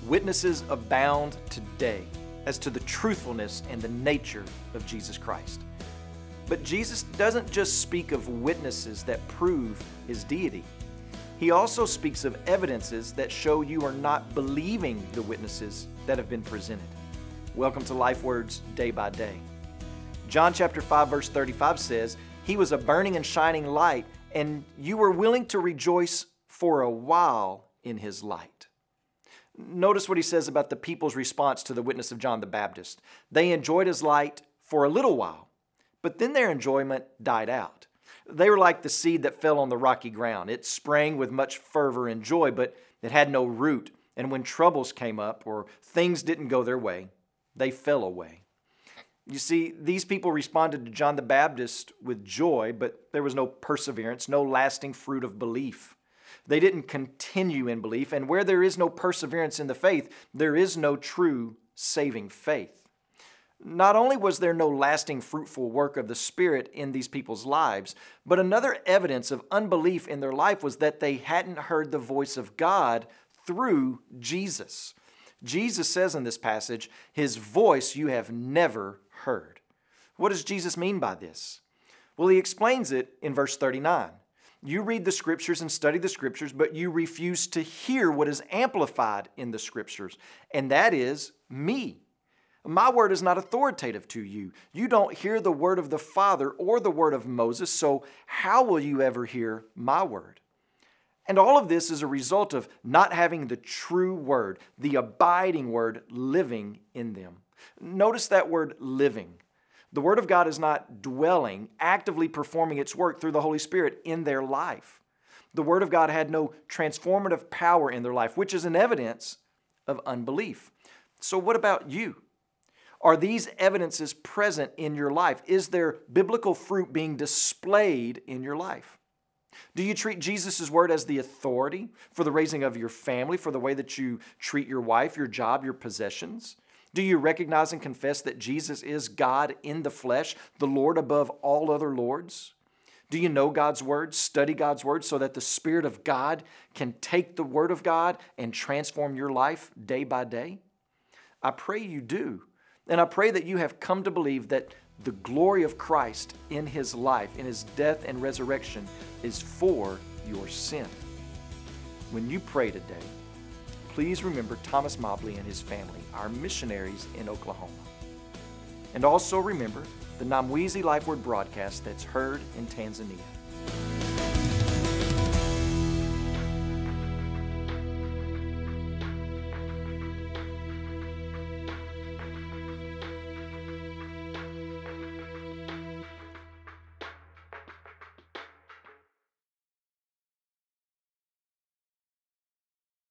Witnesses abound today as to the truthfulness and the nature of Jesus Christ. But Jesus doesn't just speak of witnesses that prove his deity. He also speaks of evidences that show you are not believing the witnesses that have been presented. Welcome to Life Words Day by Day. John chapter 5 verse 35 says, "He was a burning and shining light, and you were willing to rejoice for a while in his light." Notice what he says about the people's response to the witness of John the Baptist. They enjoyed his light for a little while, but then their enjoyment died out. They were like the seed that fell on the rocky ground. It sprang with much fervor and joy, but it had no root. And when troubles came up or things didn't go their way, they fell away. You see, these people responded to John the Baptist with joy, but there was no perseverance, no lasting fruit of belief. They didn't continue in belief, and where there is no perseverance in the faith, there is no true saving faith. Not only was there no lasting fruitful work of the Spirit in these people's lives, but another evidence of unbelief in their life was that they hadn't heard the voice of God through Jesus. Jesus says in this passage, "His voice you have never heard." What does Jesus mean by this? Well, he explains it in verse 39. You read the Scriptures and study the Scriptures, but you refuse to hear what is amplified in the Scriptures, and that is me. My word is not authoritative to you. You don't hear the word of the Father or the word of Moses, so how will you ever hear my word? And all of this is a result of not having the true word, the abiding word, living in them. Notice that word living. The Word of God is not dwelling, actively performing its work through the Holy Spirit in their life. The Word of God had no transformative power in their life, which is an evidence of unbelief. So what about you? Are these evidences present in your life? Is there biblical fruit being displayed in your life? Do you treat Jesus' word as the authority for the raising of your family, for the way that you treat your wife, your job, your possessions? Do you recognize and confess that Jesus is God in the flesh, the Lord above all other lords? Do you know God's word, study God's word so that the Spirit of God can take the word of God and transform your life day by day? I pray you do. And I pray that you have come to believe that the glory of Christ in His life, in His death and resurrection, is for your sin. When you pray today, please remember Thomas Mobley and his family, our missionaries in Oklahoma. And also remember the Namwizi Life Word broadcast that's heard in Tanzania.